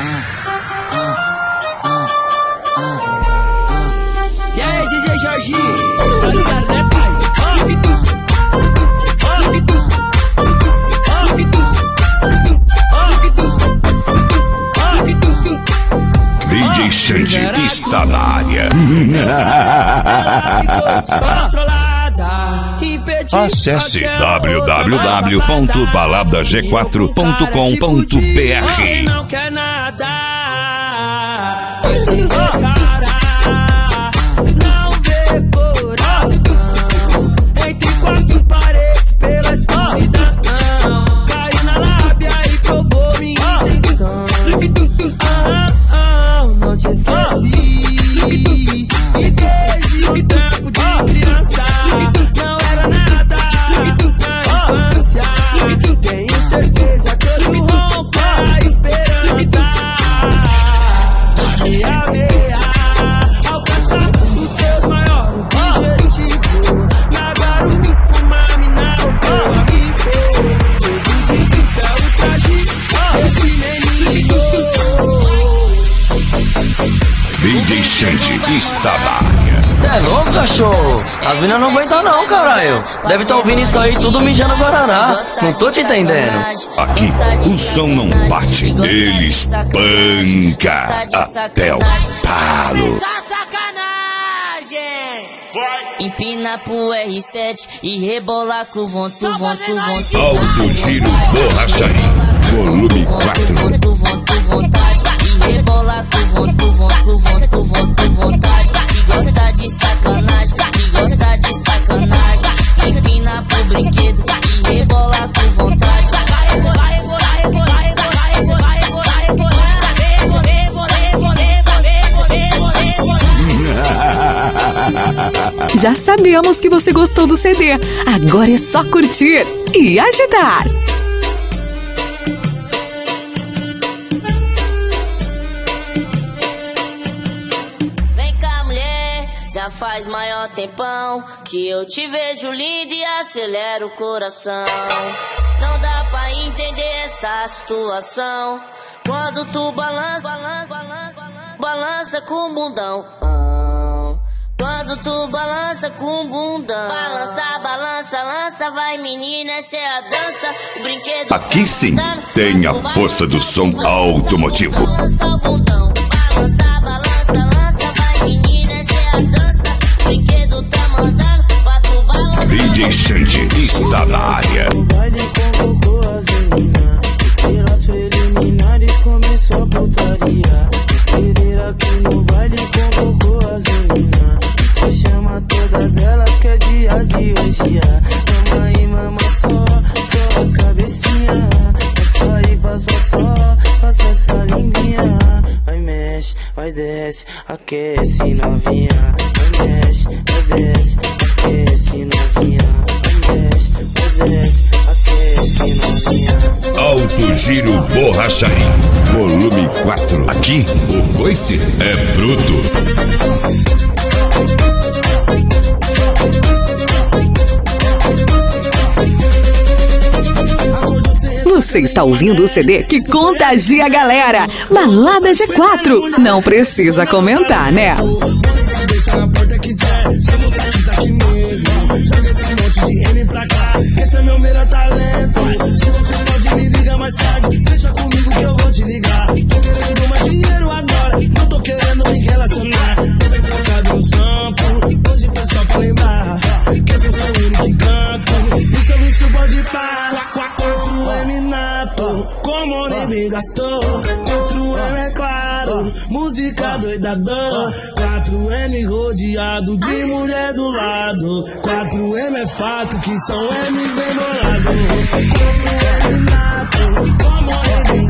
E aí, DJ Jorginho, tá ligado, né, pai? DJ Xande está na área. Acesse www.baladag4.com.br. Não quer nada, não vê coração entre quatro paredes pela escuridão. Caiu na lábia e provou minha intenção. Não te esqueci, e desde o tempo de criança não era nada na infância. Tenho certeza que eu rompo a esperança. Meia, alcançar os teus maiores objetivos. Agora o mico, mamina, o teu amigo. Todo de fé, o traje desse menino. DJ Xande está na área. Cê é louco, cachorro? As minas não aguentam não, caralho. Deve estar ouvindo isso aí tudo mijando Guaraná. Não tô te entendendo. Aqui o som não bate, ele espanca até o talo. Empina pro R7 e rebolar com vontade. Alto giro borracharia, volume 4. E rebolar com vontade. Que gosta de sacanagem, Empina pro brinquedo e rebolar com vontade. Já sabemos que você gostou do CD. Agora é só curtir e agitar. Vem cá, mulher, já faz maior tempão que eu te vejo linda e acelera o coração. Não dá pra entender essa situação quando tu balança com o bundão. Quando tu balança com o bundão. Balança, lança, vai menina, essa é a dança. O brinquedo. Aqui sim tem a força do som automotivo. Balança o bundão. Balança, vai menina, essa é a dança. O brinquedo tá mandando pra tu balançar. DJ Xande está na área. O baile convocou as meninas. Pelas preliminares começou a putaria. Pereira aqui no baile convocou as meninas. Chama todas elas que é dia de hoje. Mama e mama só a cabecinha. É só ir passa essa linguinha. Vai mexe, vai desce, aquece novinha. Vai mexe, vai desce, aquece novinha. Vai mexe, vai desce, aquece novinha. Alto giro borracharia, volume 4. Aqui o coice é bruto. Você está ouvindo o CD que contagia a galera. Balada G4. Não precisa comentar, né? Deixa na porta quiser, chama o táxi aqui mesmo. Joga esse monte de M pra cá, esse é meu melhor talento. Se você pode me ligar mais tarde, deixa comigo que eu vou te ligar. Tô querendo mais dinheiro agora, não tô querendo me relacionar. Tô bem focado no sampo, hoje foi só pra lembrar que esse é o seu único canto. Isso pode parar. 4M nato, como nem me gastou. 4M é claro, música doidadão. 4M rodeado de mulher do lado. 4M é fato que são M's bem bolados. 4M nato, como nem me